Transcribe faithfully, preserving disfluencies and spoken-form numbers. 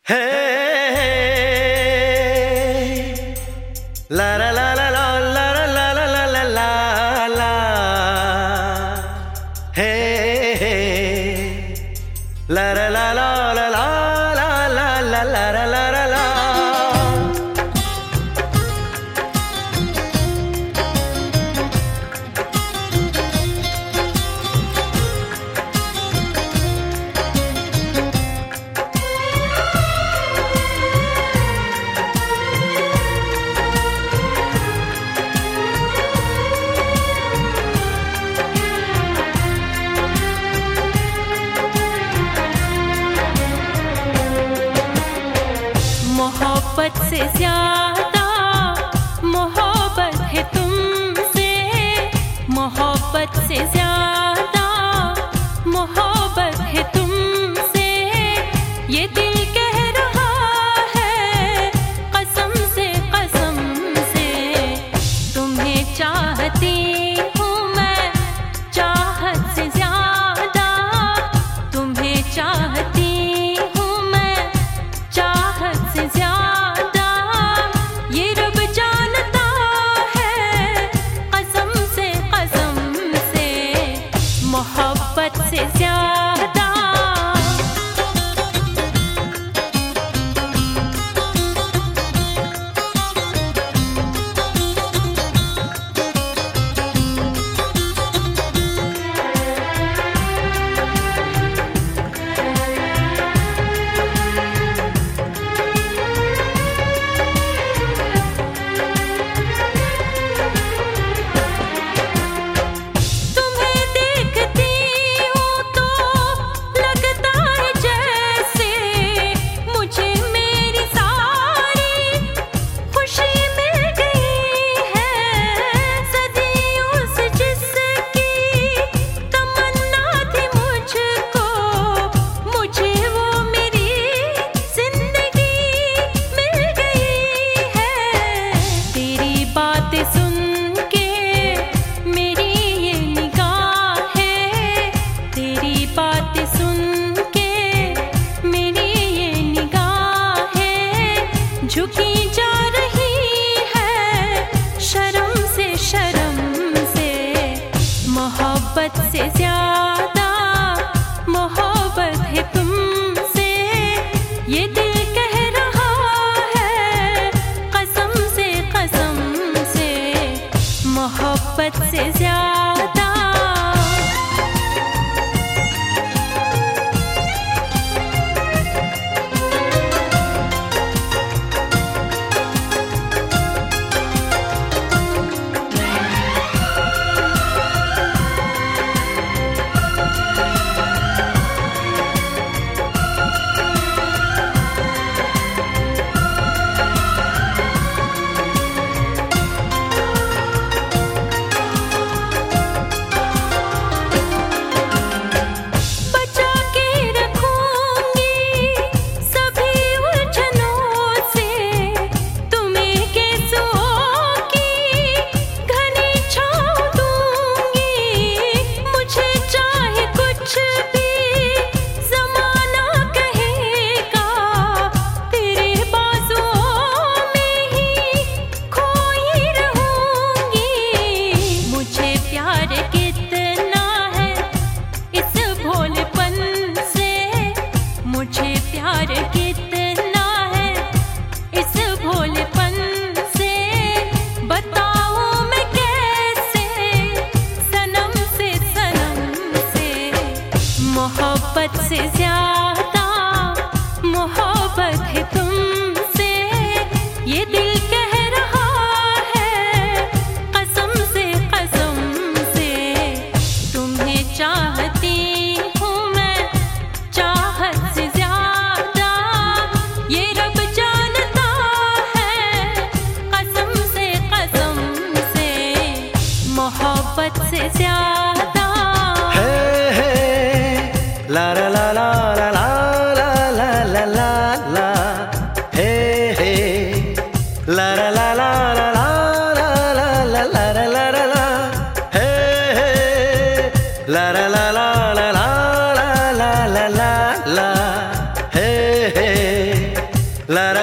हे ला ला ला ला ला ला ला ला ला ला ला ला हे ला ला ला ला ला ला ला ला ला ला ला ला ला। मोहब्बत से ज्यादा मोहब्बत है तुमसे, मोहब्बत से ज्यादा मोहब्बत है तुमसे। ये दिल कह रहा है कसम से कसम से, तुम्हें चाहती हूँ मैं चाहत से ज्यादा, तुम्हें चाहती से ज्यादा। ये रब जानता है कसम से कसम से, मोहब्बत से ज्यादा। सुन के मेरी ये निगाहें, तेरी बातें सुन के मेरी ये निगाहें झुकी जा रही है शर्म से शर्म से। मोहब्बत से ज्यादा मोहब्बत है तुमसे, ये दिल कह रहा है कसम से कसम से, मोहब्बत से ज्यादा। मुझे प्यार कितना है इस भोलेपन से, बताऊं मैं कैसे सनम से सनम से। मोहब्बत से ज्यादा मोहब्बत है तुमसे, ये दिल कह रहा है कसम से कसम से, तुम्हें चाहती हूँ मैं चाहत से ज्यादा। ये रब जानता है कसम से कसम से, मोहब्बत से ज्यादा। हे हे ला ला ला ला ला ला ला ला ला ला हे हे ला ला ला ला ला ला ला ला ला ला ला ला हे हे ला ला ला ला ला ला ला ला ला ला हे हे। ला ला